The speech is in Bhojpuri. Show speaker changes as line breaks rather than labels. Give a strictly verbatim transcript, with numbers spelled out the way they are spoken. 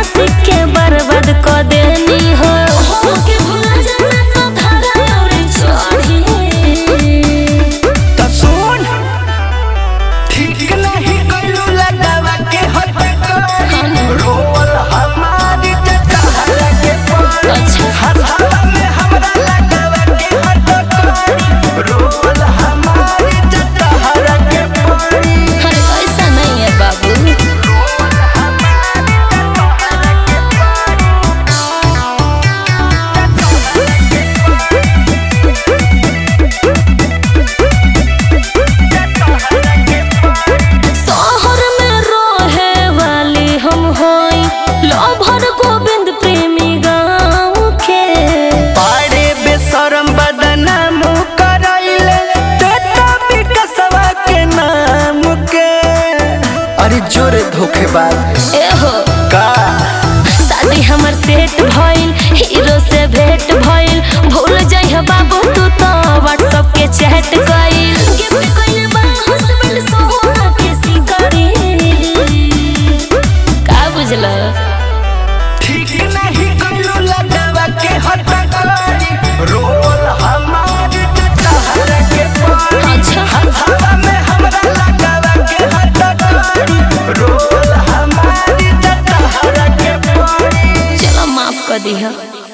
खुशी के बर्बाद कर देनी हो के भुला जाना तो धारा और चढ़ी
तो सुन ठीक नहीं कइलू लगावा के हट रोल हमारी जटहरा के पर
अच्छा
हवा में हमरा लगावा के हट रोल हमारी जटहरा के पड़ी।
अरे ऐसा नहीं है बाबू शहर में रहे वाली हम होई लभर गोविंद प्रेमी गाँव के
पाड़े बेशरम बदनाम करैले तेता विकसवा के नाम के। अरे जोरे धोखेबाज
एहो
का
शादी हमर सेट भइल हीरो से भेंट भइल भूल जाइह बाबू तू तो व्हाट्सएप के चैट कइल गिफ्ट कइल बा हस्बैंड सोना के सिकड़ी का बुझला
ठीक नहीं कइलू लगावा के हट रोल हमारी जटहरा के पड़ी।
अच्छा
हवा में हमरा लगावा के हट रोल हमारी जटहरा के पड़ी।
चलो माफ कर दीह।